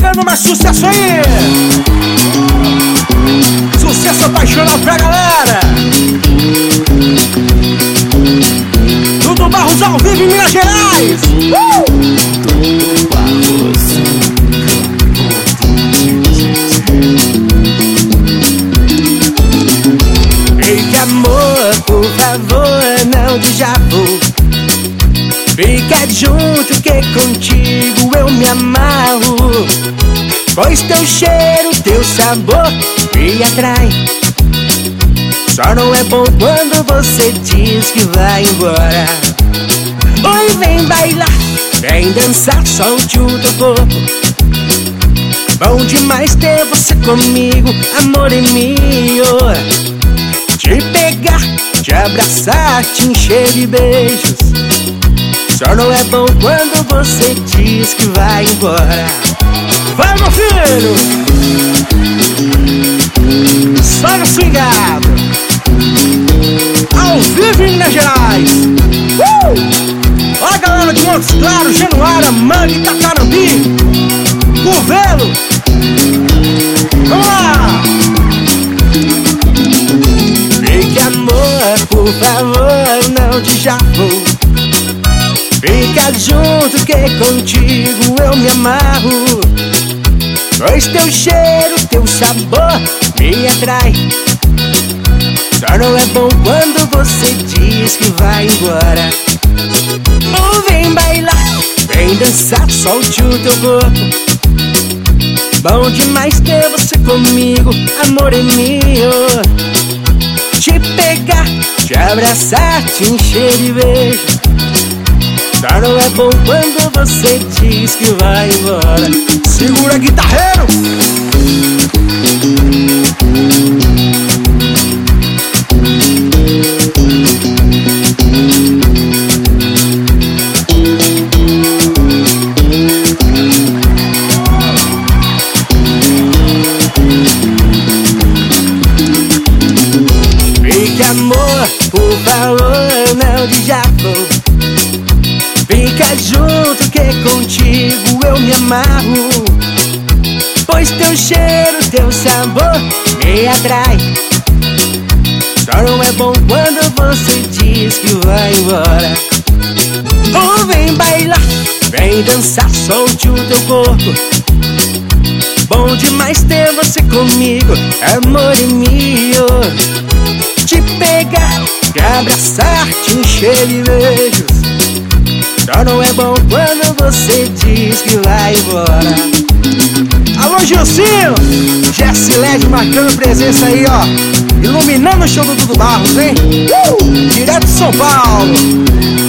chegando mais sucesso aí. Sucesso apaixonado pra galera. Dudu Barros ao vivo em Minas Gerais. Fique amor, por favor, não déjà vu. Fica junto que contigo eu me amarro, pois teu cheiro, teu sabor me atrai. Só não é bom quando você diz que vai embora. Oi, vem bailar, vem dançar, solte o teu corpo. Bom demais ter você comigo, amor é meu. Te pegar, te abraçar, te encher de beijos. Só não é bom quando você diz que vai embora. Vai, meu filho! Só no swingado, ao vivo em Minas Gerais. Ó a galera de Montes Claros, Januária, Mangue, Itacarambi, Curvelo. Vamos lá! Fique amor, por favor, não déjà vu. Fica junto que contigo eu me amarro, pois teu cheiro, teu sabor me atrai. Só não é bom quando você diz que vai embora. Ou vem bailar, vem dançar, solte o teu corpo. Bom demais ter você comigo, amor é meu. Te pegar, te abraçar, te encher de beijos. Só não é bom quando você diz que vai embora. Segura, guitarreiro! Fique amor, por favor, não déjà vu. Fica junto que contigo eu me amarro, pois teu cheiro, teu sabor me atrai. Só não é bom quando você diz que vai embora. Ou vem bailar, vem dançar, solte o teu corpo. Bom demais ter você comigo, amor é meu. Te pegar, te abraçar, te encher de beijos. Só não é bom quando você diz que vai embora. Alô, Gilcinho! Jesse LED marcando presença aí, ó. Iluminando o show do Dudu Barros, hein? Direto de São Paulo.